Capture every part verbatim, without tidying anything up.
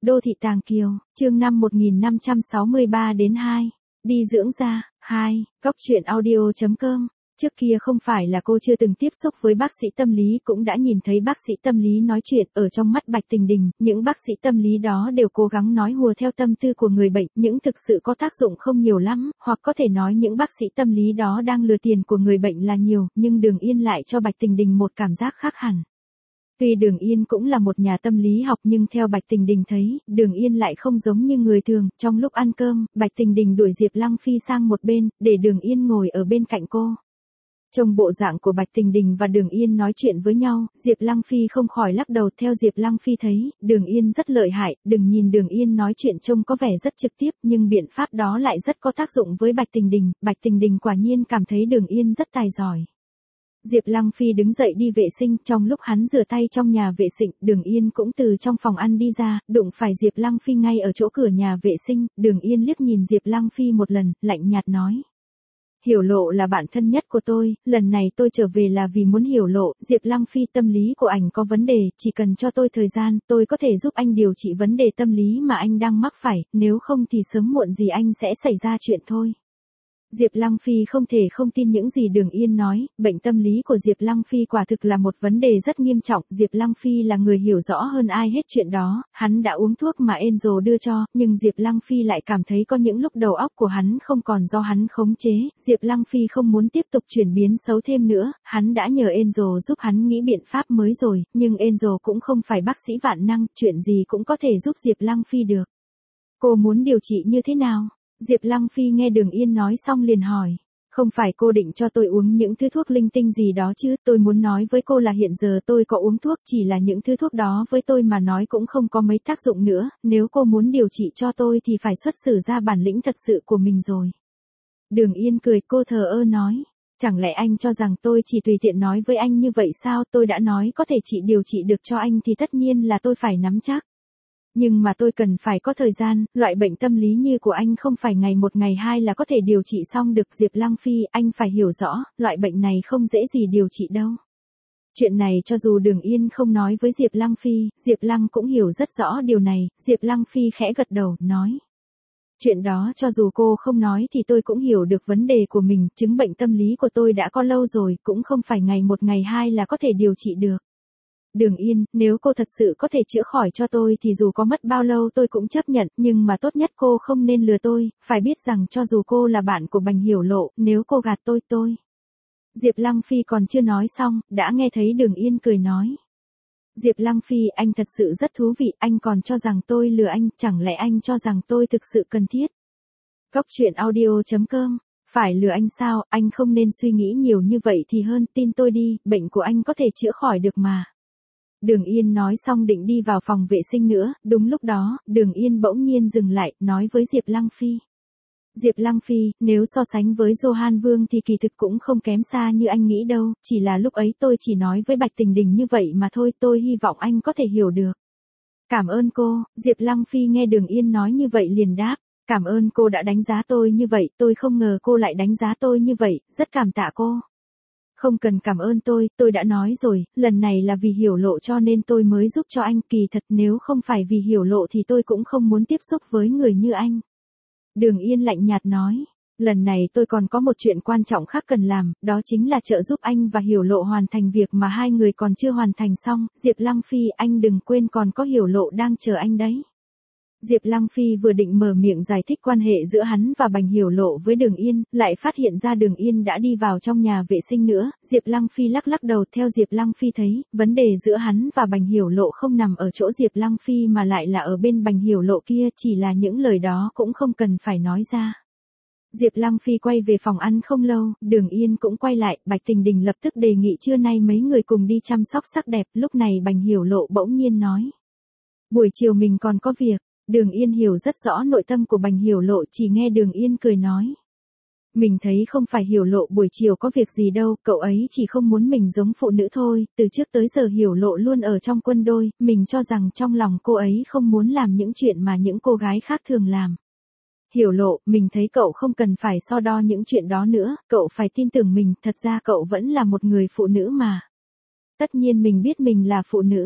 Đô thị Tàng Kiều, chương năm một nghìn năm trăm sáu mươi ba đến hai. Đi dưỡng da, hai. Góc truyện audio chấm com. Trước kia không phải là cô chưa từng tiếp xúc với bác sĩ tâm lý, cũng đã nhìn thấy bác sĩ tâm lý nói chuyện. Ở trong mắt Bạch Tình Đình, những bác sĩ tâm lý đó đều cố gắng nói hùa theo tâm tư của người bệnh, những thực sự có tác dụng không nhiều lắm, hoặc có thể nói những bác sĩ tâm lý đó đang lừa tiền của người bệnh là nhiều, nhưng Đường Yên lại cho Bạch Tình Đình một cảm giác khác hẳn. Tuy Đường Yên cũng là một nhà tâm lý học, nhưng theo Bạch Tình Đình thấy, Đường Yên lại không giống như người thường. Trong lúc ăn cơm, Bạch Tình Đình đuổi Diệp Lăng Phi sang một bên, để Đường Yên ngồi ở bên cạnh cô. Trong bộ dạng của Bạch Tình Đình và Đường Yên nói chuyện với nhau, Diệp Lăng Phi không khỏi lắc đầu. Theo Diệp Lăng Phi thấy, Đường Yên rất lợi hại, đừng nhìn Đường Yên nói chuyện trông có vẻ rất trực tiếp, nhưng biện pháp đó lại rất có tác dụng với Bạch Tình Đình. Bạch Tình Đình quả nhiên cảm thấy Đường Yên rất tài giỏi. Diệp Lăng Phi đứng dậy đi vệ sinh, trong lúc hắn rửa tay trong nhà vệ sinh, Đường Yên cũng từ trong phòng ăn đi ra, đụng phải Diệp Lăng Phi ngay ở chỗ cửa nhà vệ sinh. Đường Yên liếc nhìn Diệp Lăng Phi một lần, lạnh nhạt nói: Hiểu Lộ là bạn thân nhất của tôi, lần này tôi trở về là vì muốn Hiểu Lộ. Diệp Lăng Phi, tâm lý của anh có vấn đề, chỉ cần cho tôi thời gian, tôi có thể giúp anh điều trị vấn đề tâm lý mà anh đang mắc phải, nếu không thì sớm muộn gì anh sẽ xảy ra chuyện thôi. Diệp Lăng Phi không thể không tin những gì Đường Yên nói, bệnh tâm lý của Diệp Lăng Phi quả thực là một vấn đề rất nghiêm trọng. Diệp Lăng Phi là người hiểu rõ hơn ai hết chuyện đó, hắn đã uống thuốc mà Angel đưa cho, nhưng Diệp Lăng Phi lại cảm thấy có những lúc đầu óc của hắn không còn do hắn khống chế. Diệp Lăng Phi không muốn tiếp tục chuyển biến xấu thêm nữa, hắn đã nhờ Angel giúp hắn nghĩ biện pháp mới rồi, nhưng Angel cũng không phải bác sĩ vạn năng, chuyện gì cũng có thể giúp Diệp Lăng Phi được. Cô muốn điều trị như thế nào? Diệp Lăng Phi nghe Đường Yên nói xong liền hỏi. Không phải cô định cho tôi uống những thứ thuốc linh tinh gì đó chứ, tôi muốn nói với cô là hiện giờ tôi có uống thuốc, chỉ là những thứ thuốc đó với tôi mà nói cũng không có mấy tác dụng nữa, nếu cô muốn điều trị cho tôi thì phải xuất xử ra bản lĩnh thật sự của mình rồi. Đường Yên cười, cô thờ ơ nói. Chẳng lẽ anh cho rằng tôi chỉ tùy tiện nói với anh như vậy sao? Tôi đã nói có thể chị điều trị được cho anh thì tất nhiên là tôi phải nắm chắc. Nhưng mà tôi cần phải có thời gian, loại bệnh tâm lý như của anh không phải ngày một ngày hai là có thể điều trị xong được. Diệp Lăng Phi, anh phải hiểu rõ, loại bệnh này không dễ gì điều trị đâu. Chuyện này cho dù Đường Yên không nói với Diệp Lăng Phi, Diệp Lăng cũng hiểu rất rõ điều này. Diệp Lăng Phi khẽ gật đầu, nói. Chuyện đó cho dù cô không nói thì tôi cũng hiểu được vấn đề của mình, chứng bệnh tâm lý của tôi đã có lâu rồi, cũng không phải ngày một ngày hai là có thể điều trị được. Đường Yên, nếu cô thật sự có thể chữa khỏi cho tôi thì dù có mất bao lâu tôi cũng chấp nhận, nhưng mà tốt nhất cô không nên lừa tôi, phải biết rằng cho dù cô là bạn của Bành Hiểu Lộ, nếu cô gạt tôi tôi. Diệp Lăng Phi còn chưa nói xong, đã nghe thấy Đường Yên cười nói. Diệp Lăng Phi, anh thật sự rất thú vị, anh còn cho rằng tôi lừa anh, chẳng lẽ anh cho rằng tôi thực sự cần thiết? Góc truyện audio chấm com. Phải lừa anh sao, anh không nên suy nghĩ nhiều như vậy thì hơn, tin tôi đi, bệnh của anh có thể chữa khỏi được mà. Đường Yên nói xong định đi vào phòng vệ sinh nữa, đúng lúc đó, Đường Yên bỗng nhiên dừng lại, nói với Diệp Lăng Phi. Diệp Lăng Phi, nếu so sánh với Johan Vương thì kỳ thực cũng không kém xa như anh nghĩ đâu, chỉ là lúc ấy tôi chỉ nói với Bạch Tình Đình như vậy mà thôi, tôi hy vọng anh có thể hiểu được. Cảm ơn cô. Diệp Lăng Phi nghe Đường Yên nói như vậy liền đáp. Cảm ơn cô đã đánh giá tôi như vậy, tôi không ngờ cô lại đánh giá tôi như vậy, rất cảm tạ cô. Không cần cảm ơn tôi, tôi đã nói rồi, lần này là vì Hiểu Lộ cho nên tôi mới giúp cho anh, kỳ thật nếu không phải vì Hiểu Lộ thì tôi cũng không muốn tiếp xúc với người như anh. Đường Yên lạnh nhạt nói, lần này tôi còn có một chuyện quan trọng khác cần làm, đó chính là trợ giúp anh và Hiểu Lộ hoàn thành việc mà hai người còn chưa hoàn thành xong. Diệp Lăng Phi, anh đừng quên còn có Hiểu Lộ đang chờ anh đấy. Diệp Lăng Phi vừa định mở miệng giải thích quan hệ giữa hắn và Bành Hiểu Lộ với Đường Yên, lại phát hiện ra Đường Yên đã đi vào trong nhà vệ sinh nữa. Diệp Lăng Phi lắc lắc đầu, theo Diệp Lăng Phi thấy, vấn đề giữa hắn và Bành Hiểu Lộ không nằm ở chỗ Diệp Lăng Phi mà lại là ở bên Bành Hiểu Lộ kia, chỉ là những lời đó cũng không cần phải nói ra. Diệp Lăng Phi quay về phòng ăn không lâu, Đường Yên cũng quay lại, Bạch Tình Đình lập tức đề nghị trưa nay mấy người cùng đi chăm sóc sắc đẹp. Lúc này Bành Hiểu Lộ bỗng nhiên nói, buổi chiều mình còn có việc. Đường Yên hiểu rất rõ nội tâm của Bành Hiểu Lộ, chỉ nghe Đường Yên cười nói. Mình thấy không phải Hiểu Lộ buổi chiều có việc gì đâu, cậu ấy chỉ không muốn mình giống phụ nữ thôi, từ trước tới giờ Hiểu Lộ luôn ở trong quân đôi, mình cho rằng trong lòng cô ấy không muốn làm những chuyện mà những cô gái khác thường làm. Hiểu Lộ, mình thấy cậu không cần phải so đo những chuyện đó nữa, cậu phải tin tưởng mình, thật ra cậu vẫn là một người phụ nữ mà. Tất nhiên mình biết mình là phụ nữ.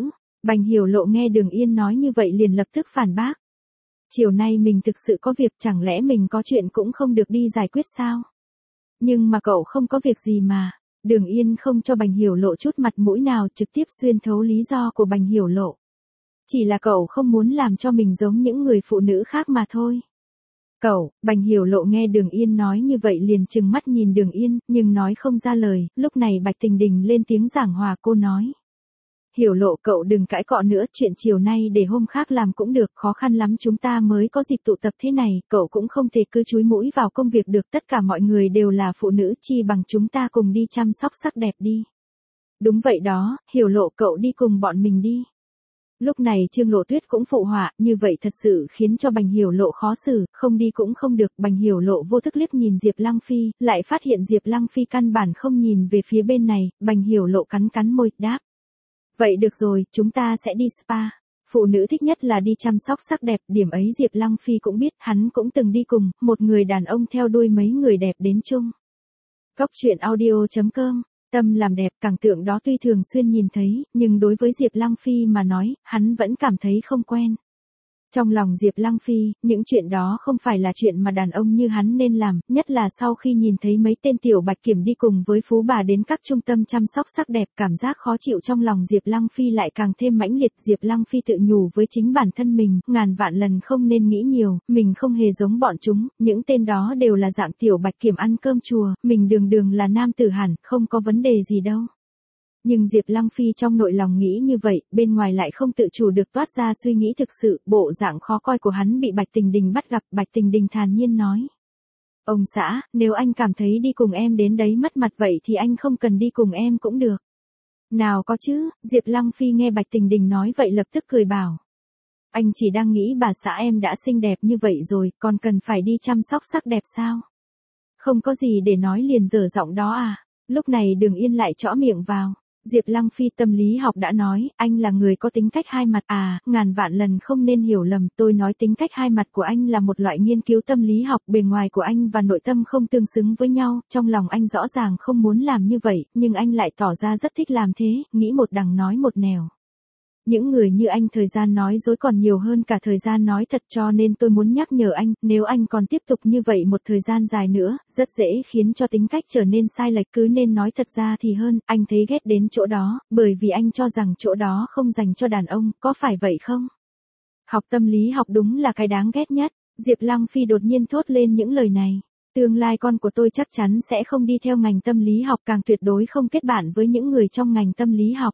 Bành Hiểu Lộ nghe Đường Yên nói như vậy liền lập tức phản bác. Chiều nay mình thực sự có việc, chẳng lẽ mình có chuyện cũng không được đi giải quyết sao? Nhưng mà cậu không có việc gì mà. Đường Yên không cho Bành Hiểu Lộ chút mặt mũi nào, trực tiếp xuyên thấu lý do của Bành Hiểu Lộ. Chỉ là cậu không muốn làm cho mình giống những người phụ nữ khác mà thôi. Cậu, Bành Hiểu Lộ nghe Đường Yên nói như vậy liền trừng mắt nhìn Đường Yên, nhưng nói không ra lời, lúc này Bạch Tình Đình lên tiếng giảng hòa, cô nói. Hiểu Lộ, cậu đừng cãi cọ nữa, chuyện chiều nay để hôm khác làm cũng được, khó khăn lắm chúng ta mới có dịp tụ tập thế này, cậu cũng không thể cứ chúi mũi vào công việc được, tất cả mọi người đều là phụ nữ, chi bằng chúng ta cùng đi chăm sóc sắc đẹp đi. Đúng vậy đó, Hiểu Lộ, cậu đi cùng bọn mình đi. Lúc này Trương Lộ Tuyết cũng phụ họa, như vậy thật sự khiến cho Bành Hiểu Lộ khó xử, không đi cũng không được. Bành Hiểu Lộ vô thức liếc nhìn Diệp Lăng Phi, lại phát hiện Diệp Lăng Phi căn bản không nhìn về phía bên này, Bành Hiểu Lộ cắn cắn môi, đáp. Vậy được rồi, chúng ta sẽ đi spa. Phụ nữ thích nhất là đi chăm sóc sắc đẹp, điểm ấy Diệp Lăng Phi cũng biết, hắn cũng từng đi cùng, một người đàn ông theo đuôi mấy người đẹp đến chung. Góc truyện audio chấm com. Tâm làm đẹp, cảnh tượng đó tuy thường xuyên nhìn thấy, nhưng đối với Diệp Lăng Phi mà nói, hắn vẫn cảm thấy không quen. Trong lòng Diệp Lăng Phi, những chuyện đó không phải là chuyện mà đàn ông như hắn nên làm, nhất là sau khi nhìn thấy mấy tên tiểu bạch kiểm đi cùng với phú bà đến các trung tâm chăm sóc sắc đẹp, cảm giác khó chịu trong lòng Diệp Lăng Phi lại càng thêm mãnh liệt. Diệp Lăng Phi tự nhủ với chính bản thân mình, ngàn vạn lần không nên nghĩ nhiều, mình không hề giống bọn chúng, những tên đó đều là dạng tiểu bạch kiểm ăn cơm chùa, mình đường đường là nam tử hẳn, không có vấn đề gì đâu. Nhưng Diệp Lăng Phi trong nội lòng nghĩ như vậy, bên ngoài lại không tự chủ được toát ra suy nghĩ thực sự, bộ dạng khó coi của hắn bị Bạch Tình Đình bắt gặp, Bạch Tình Đình thản nhiên nói. Ông xã, nếu anh cảm thấy đi cùng em đến đấy mất mặt vậy thì anh không cần đi cùng em cũng được. Nào có chứ, Diệp Lăng Phi nghe Bạch Tình Đình nói vậy lập tức cười bảo. Anh chỉ đang nghĩ bà xã em đã xinh đẹp như vậy rồi, còn cần phải đi chăm sóc sắc đẹp sao? Không có gì để nói liền dở giọng đó à? Lúc này Đường Yên lại chõ miệng vào. Diệp Lăng Phi tâm lý học đã nói, anh là người có tính cách hai mặt à, ngàn vạn lần không nên hiểu lầm, tôi nói tính cách hai mặt của anh là một loại nghiên cứu tâm lý học, bề ngoài của anh và nội tâm không tương xứng với nhau, trong lòng anh rõ ràng không muốn làm như vậy, nhưng anh lại tỏ ra rất thích làm thế, nghĩ một đằng nói một nẻo. Những người như anh thời gian nói dối còn nhiều hơn cả thời gian nói thật, cho nên tôi muốn nhắc nhở anh, nếu anh còn tiếp tục như vậy một thời gian dài nữa, rất dễ khiến cho tính cách trở nên sai lệch, cứ nên nói thật ra thì hơn, anh thấy ghét đến chỗ đó, bởi vì anh cho rằng chỗ đó không dành cho đàn ông, có phải vậy không? Học tâm lý học đúng là cái đáng ghét nhất, Diệp Lăng Phi đột nhiên thốt lên những lời này. Tương lai con của tôi chắc chắn sẽ không đi theo ngành tâm lý học, càng tuyệt đối không kết bạn với những người trong ngành tâm lý học.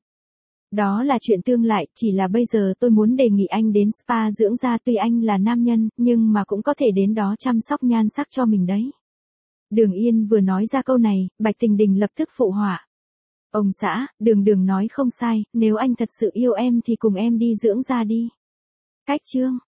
Đó là chuyện tương lai, chỉ là bây giờ tôi muốn đề nghị anh đến spa dưỡng da, tuy anh là nam nhân, nhưng mà cũng có thể đến đó chăm sóc nhan sắc cho mình đấy. Đường Yên vừa nói ra câu này, Bạch Tình Đình lập tức phụ họa. Ông xã, Đường Đường nói không sai, nếu anh thật sự yêu em thì cùng em đi dưỡng da đi. Cách chương.